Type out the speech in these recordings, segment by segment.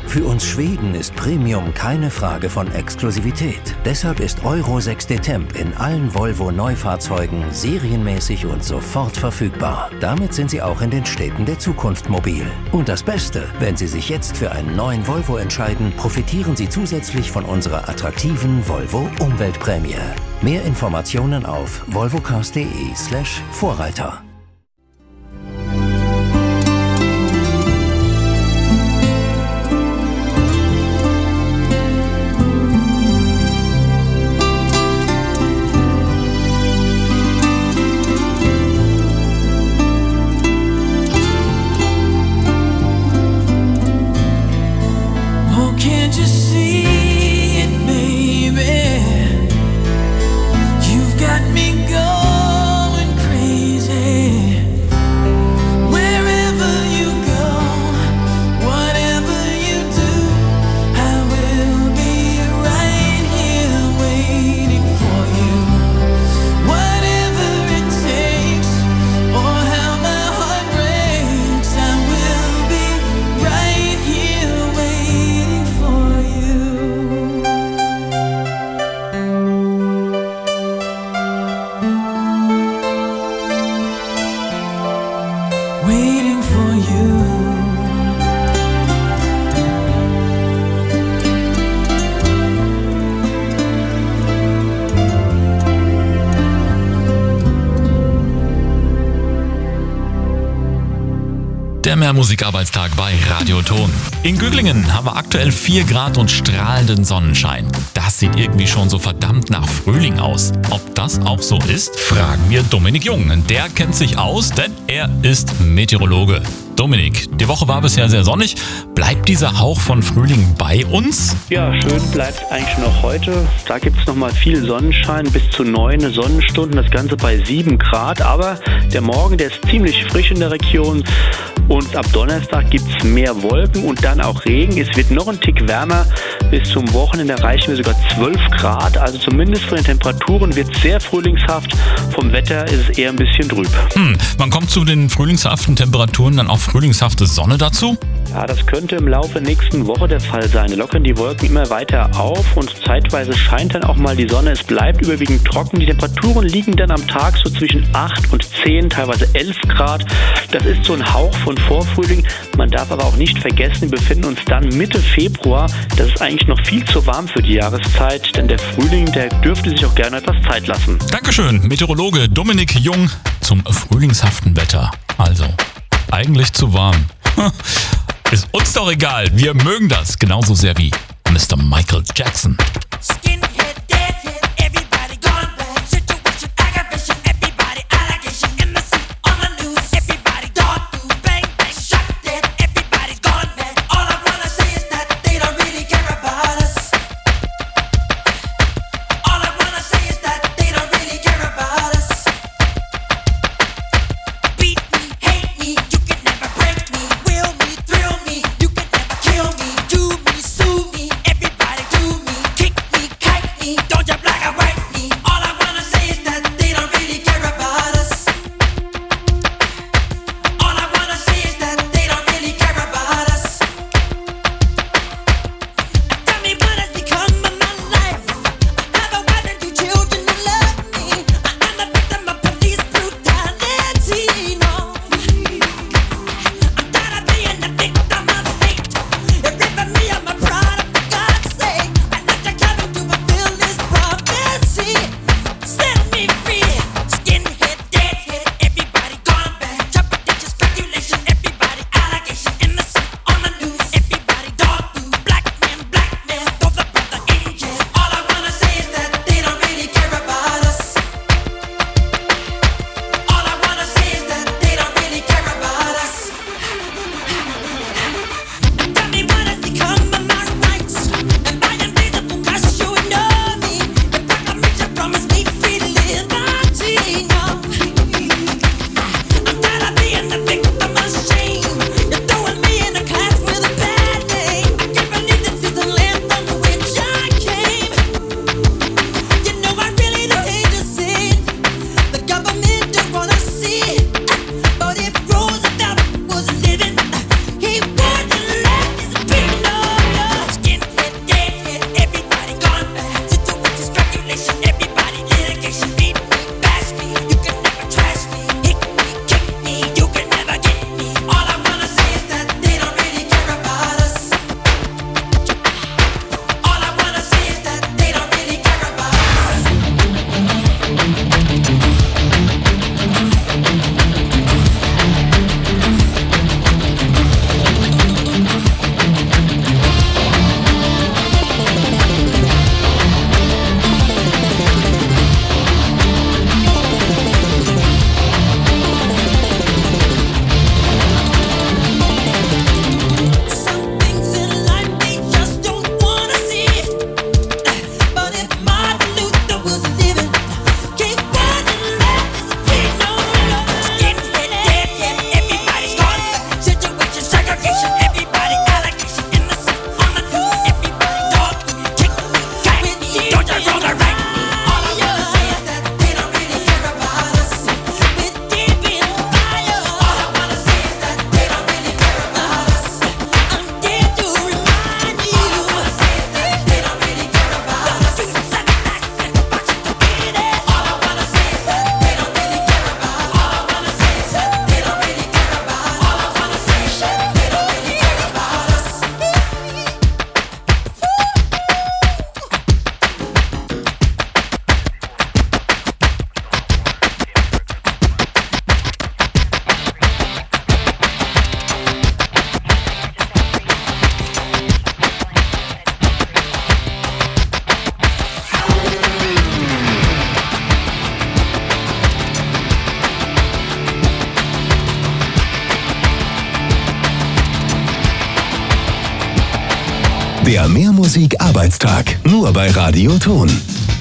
Für uns Schweden ist Premium keine Frage von Exklusivität. Deshalb ist Euro 6D Temp in allen Volvo Neufahrzeugen serienmäßig und sofort verfügbar. Damit sind Sie auch in den Städten der Zukunft mobil. Und das Beste, wenn Sie sich jetzt für einen neuen Volvo entscheiden, profitieren Sie zusätzlich von unserer attraktiven Volvo Umweltprämie. Mehr Informationen auf volvocars.de/Vorreiter. Waiting for you. Der Mehrmusikarbeitstag bei Radioton. In Güglingen haben wir aktuell 4 Grad und strahlenden Sonnenschein. Das sieht irgendwie schon so verdammt nach Frühling aus. Ob das auch so ist, fragen wir Dominik Jung. Der kennt sich aus, denn er ist Meteorologe. Dominik, die Woche war bisher sehr sonnig. Bleibt dieser Hauch von Frühling bei uns? Ja, schön bleibt eigentlich noch heute. Da gibt es nochmal viel Sonnenschein, bis zu 9 Sonnenstunden, das Ganze bei 7 Grad. Aber der Morgen, der ist ziemlich frisch in der Region. Und ab Donnerstag gibt es mehr Wolken und dann auch Regen. Es wird noch ein Tick wärmer. Bis zum Wochenende erreichen wir sogar 12 Grad. Also zumindest von den Temperaturen wird es sehr frühlingshaft. Vom Wetter ist es eher ein bisschen trüb. Wann kommt zu den frühlingshaften Temperaturen dann auch frühlingshafte Sonne dazu? Ja, das könnte im Laufe der nächsten Woche der Fall sein. Lockern die Wolken immer weiter auf und zeitweise scheint dann auch mal die Sonne. Es bleibt überwiegend trocken. Die Temperaturen liegen dann am Tag so zwischen 8 und 10, teilweise 11 Grad. Das ist so ein Hauch von Vorfrühling. Man darf aber auch nicht vergessen, wir befinden uns dann Mitte Februar. Das ist eigentlich noch viel zu warm für die Jahreszeit, denn der Frühling, der dürfte sich auch gerne etwas Zeit lassen. Dankeschön, Meteorologe Dominik Jung zum frühlingshaften Wetter. Also, eigentlich zu warm. Ist uns doch egal, wir mögen das genauso sehr wie Mr. Michael Jackson. Kick Der Mehrmusik-Arbeitstag. Nur bei Radio Ton.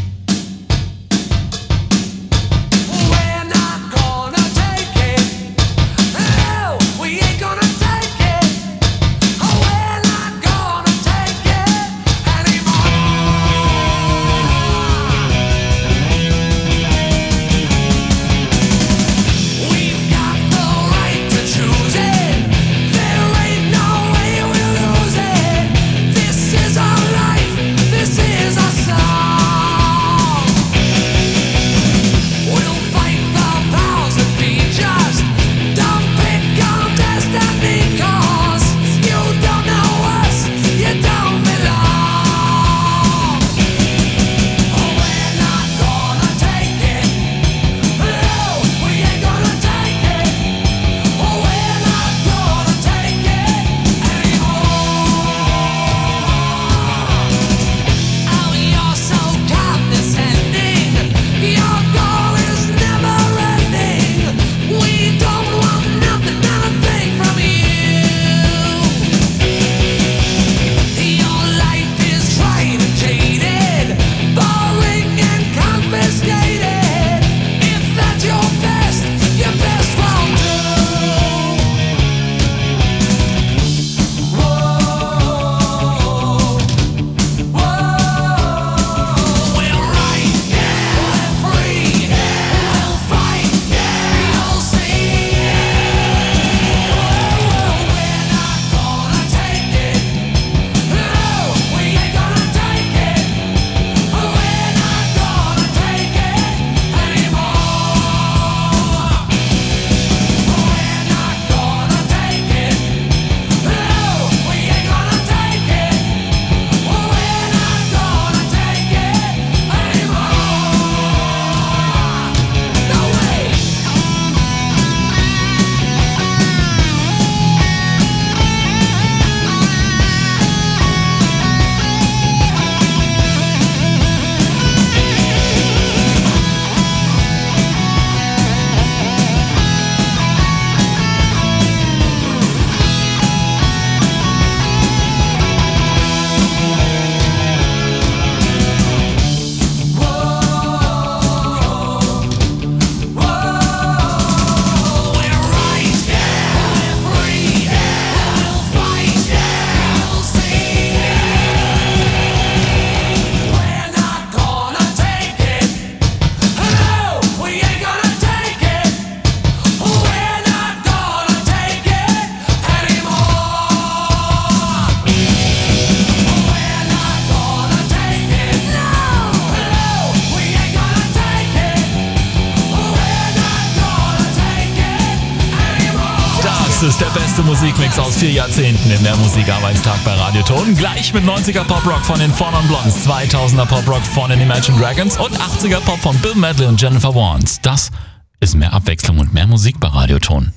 Das ist der beste Musikmix aus 4 Jahrzehnten im Mehrmusik-Arbeitstag bei Radio Ton. Gleich mit 90er Pop-Rock von den Four Non Blondes, 2000er Pop-Rock von den Imagine Dragons und 80er Pop von Bill Medley und Jennifer Warnes. Das ist mehr Abwechslung und mehr Musik bei Radio Ton.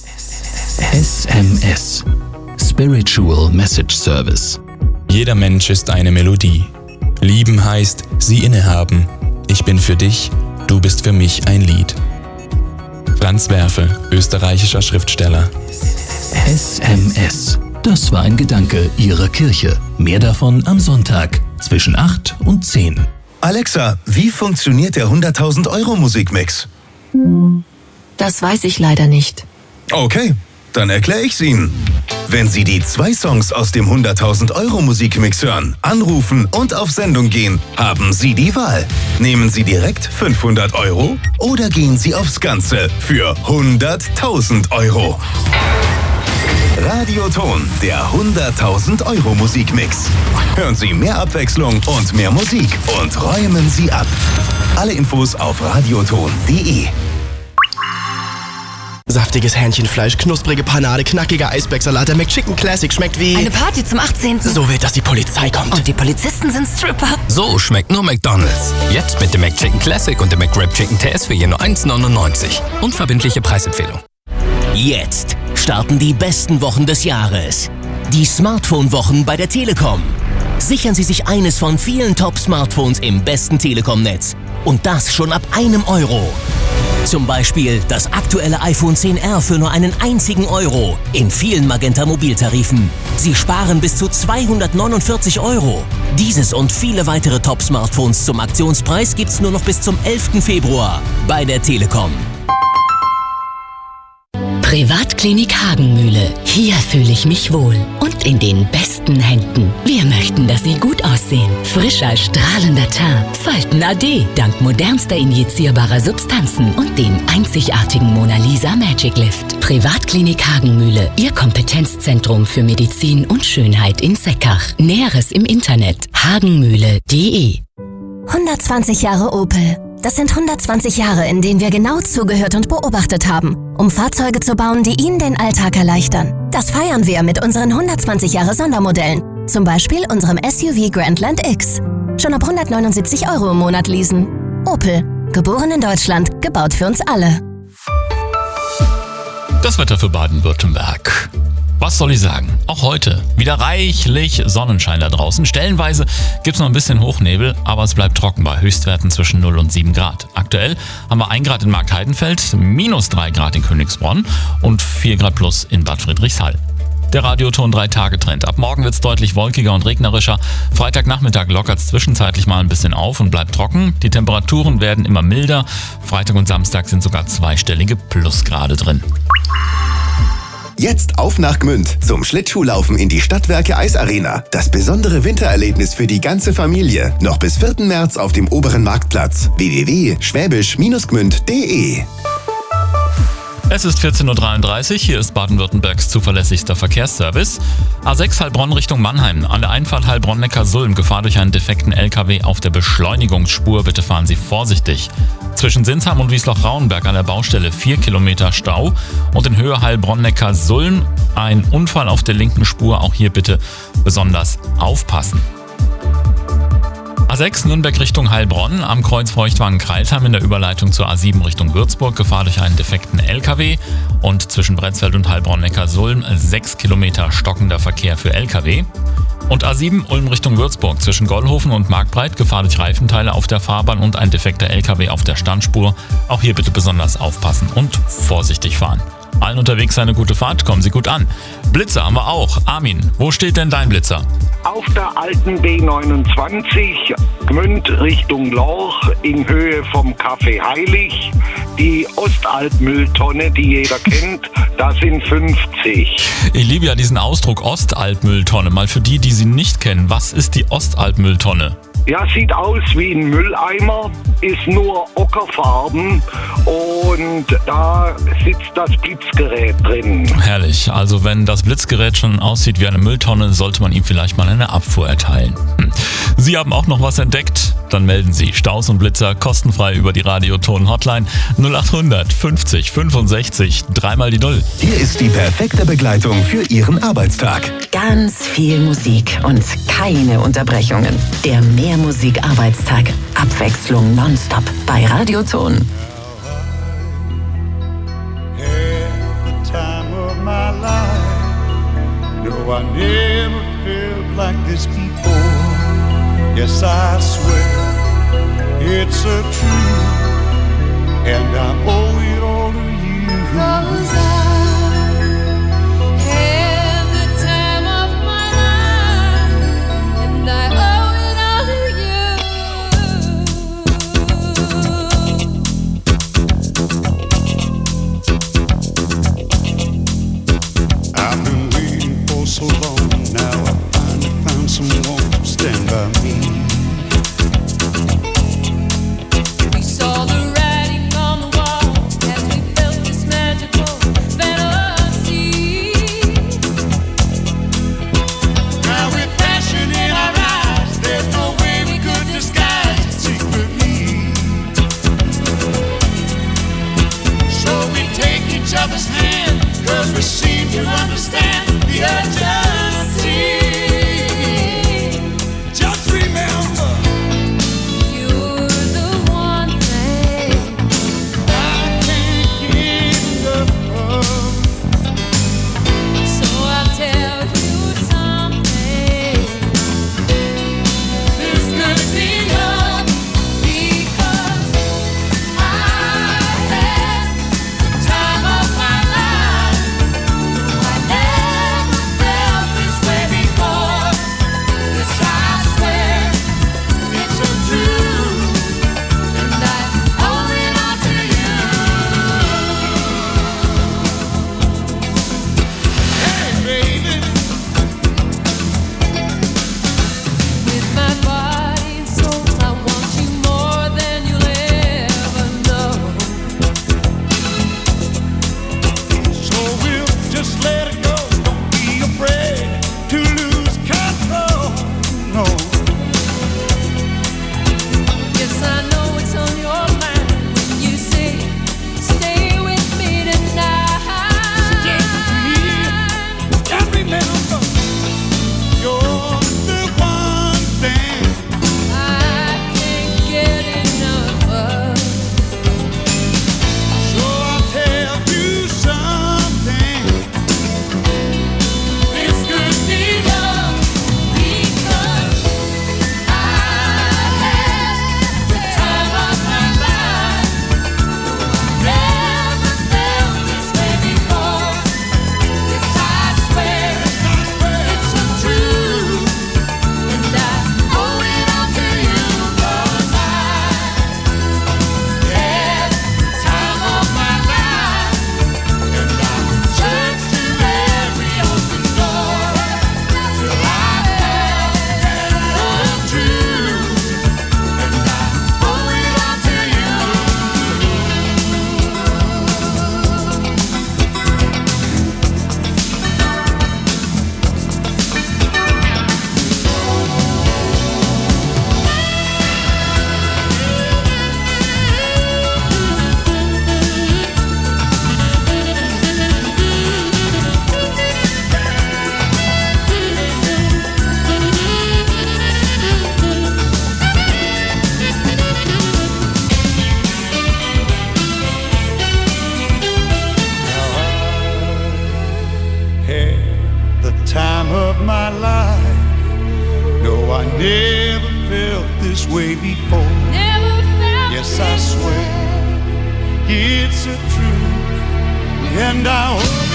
SMS. Spiritual Message Service. Jeder Mensch ist eine Melodie. Lieben heißt, sie innehaben. Ich bin für dich, du bist für mich ein Lied. Franz Werfel, österreichischer Schriftsteller. SMS. Das war ein Gedanke Ihrer Kirche. Mehr davon am Sonntag zwischen 8 und 10. Alexa, wie funktioniert der 100.000 Euro Musikmix? Das weiß ich leider nicht. Okay, dann erkläre ich's Ihnen. Wenn Sie die 2 Songs aus dem 100.000 Euro Musikmix hören, anrufen und auf Sendung gehen, haben Sie die Wahl. Nehmen Sie direkt 500 Euro oder gehen Sie aufs Ganze für 100.000 Euro. Radio Ton, der 100.000 Euro Musikmix. Hören Sie mehr Abwechslung und mehr Musik und räumen Sie ab. Alle Infos auf radioton.de. Saftiges Hähnchenfleisch, knusprige Panade, knackiger Eisbergsalat, der McChicken Classic schmeckt wie... Eine Party zum 18. So wild, dass die Polizei kommt. Und die Polizisten sind Stripper. So schmeckt nur McDonald's. Jetzt mit dem McChicken Classic und dem McWrap Chicken TS für je nur 1,99. Unverbindliche Preisempfehlung. Jetzt starten die besten Wochen des Jahres. Die Smartphone-Wochen bei der Telekom. Sichern Sie sich eines von vielen Top-Smartphones im besten Telekom-Netz. Und das schon ab €1. Zum Beispiel das aktuelle iPhone 10R für nur einen einzigen Euro in vielen Magenta Mobiltarifen. Sie sparen bis zu 249 Euro. Dieses und viele weitere Top-Smartphones zum Aktionspreis gibt's nur noch bis zum 11. Februar bei der Telekom. Privatklinik Hagenmühle. Hier fühle ich mich wohl und in den besten Händen. Wir möchten, dass Sie gut aussehen. Frischer, strahlender Teint. Falten AD. Dank modernster injizierbarer Substanzen und dem einzigartigen Mona Lisa Magic Lift. Privatklinik Hagenmühle. Ihr Kompetenzzentrum für Medizin und Schönheit in Seckach. Näheres im Internet. hagenmühle.de. 120 Jahre Opel. Das sind 120 Jahre, in denen wir genau zugehört und beobachtet haben, um Fahrzeuge zu bauen, die Ihnen den Alltag erleichtern. Das feiern wir mit unseren 120 Jahre Sondermodellen. Zum Beispiel unserem SUV Grandland X. Schon ab 179 Euro im Monat leasen. Opel. Geboren in Deutschland, gebaut für uns alle. Das Wetter für Baden-Württemberg. Was soll ich sagen? Auch heute wieder reichlich Sonnenschein da draußen. Stellenweise gibt es noch ein bisschen Hochnebel, aber es bleibt trocken bei Höchstwerten zwischen 0 und 7 Grad. Aktuell haben wir 1 Grad in Marktheidenfeld, -3 Grad in Königsbronn und 4 Grad plus in Bad Friedrichshall. Der Radioton 3-Tage-Trend. Ab morgen wird es deutlich wolkiger und regnerischer. Freitagnachmittag lockert es zwischenzeitlich mal ein bisschen auf und bleibt trocken. Die Temperaturen werden immer milder. Freitag und Samstag sind sogar zweistellige Plusgrade drin. Jetzt auf nach Gmünd zum Schlittschuhlaufen in die Stadtwerke Eisarena. Das besondere Wintererlebnis für die ganze Familie. Noch bis 4. März auf dem oberen Marktplatz. www.schwäbisch-gmünd.de. Es ist 14.33 Uhr, hier ist Baden-Württembergs zuverlässigster Verkehrsservice. A6 Heilbronn Richtung Mannheim. An der Einfahrt Heilbronn-Neckar-Sulm Gefahr durch einen defekten LKW auf der Beschleunigungsspur. Bitte fahren Sie vorsichtig. Zwischen Sinsheim und Wiesloch-Rauenberg an der Baustelle 4 Kilometer Stau. Und in Höhe Heilbronn-Neckar-Sulm ein Unfall auf der linken Spur. Auch hier bitte besonders aufpassen. A6 Nürnberg Richtung Heilbronn, am Kreuz Feuchtwangen-Kreilsheim in der Überleitung zur A7 Richtung Würzburg, Gefahr durch einen defekten LKW und zwischen Bretzfeld und Heilbronn-Neckar-Sulm 6 Kilometer stockender Verkehr für LKW. Und A7 Ulm Richtung Würzburg, zwischen Gollhofen und Marktbreit, Gefahr durch Reifenteile auf der Fahrbahn und ein defekter LKW auf der Standspur. Auch hier bitte besonders aufpassen und vorsichtig fahren. Allen unterwegs eine gute Fahrt, kommen Sie gut an. Blitzer haben wir auch. Armin, wo steht denn dein Blitzer? Auf der alten B29, Gmünd Richtung Lorch, in Höhe vom Café Heilig. Die Ostalbmülltonne, die jeder kennt, da sind 50. Ich liebe ja diesen Ausdruck Ostalbmülltonne. Mal für die, die sie nicht kennen, was ist die Ostalbmülltonne? Ja, sieht aus wie ein Mülleimer, ist nur ockerfarben und da sitzt das Blitzgerät drin. Herrlich, also wenn das Blitzgerät schon aussieht wie eine Mülltonne, sollte man ihm vielleicht mal eine Abfuhr erteilen. Sie haben auch noch was entdeckt? Dann melden Sie Staus und Blitzer kostenfrei über die Radioton-Hotline 0800 50 65 3 die 0. Hier ist die perfekte Begleitung für Ihren Arbeitstag. Ganz viel Musik und keine Unterbrechungen. Der Mehrmusik-Arbeitstag. Abwechslung nonstop bei Radioton. No, I never felt like this before. Yes, I swear it's a truth, and I owe it all to you. 'Cause I had the time of my life, and I owe it all to you. I've been waiting for so long, now I finally found someone to stand by me. We saw the writing on the wall as we felt this magical know. Yes, I know it's on your mind when you say, stay with me tonight. Stay with me, and remember, you're the one thing I can't get enough of. So I'll tell you something. This could be love because I had the time of my life. Never felt this way before. Yes, I swear it's the truth, and I owe it all to you 'cause I had the time of my life, and I searched to every open door till I found the truth, and I owe it all to you. Had the time of my life. No, I never felt this way before. Yes, I swear it's a truth, and I hope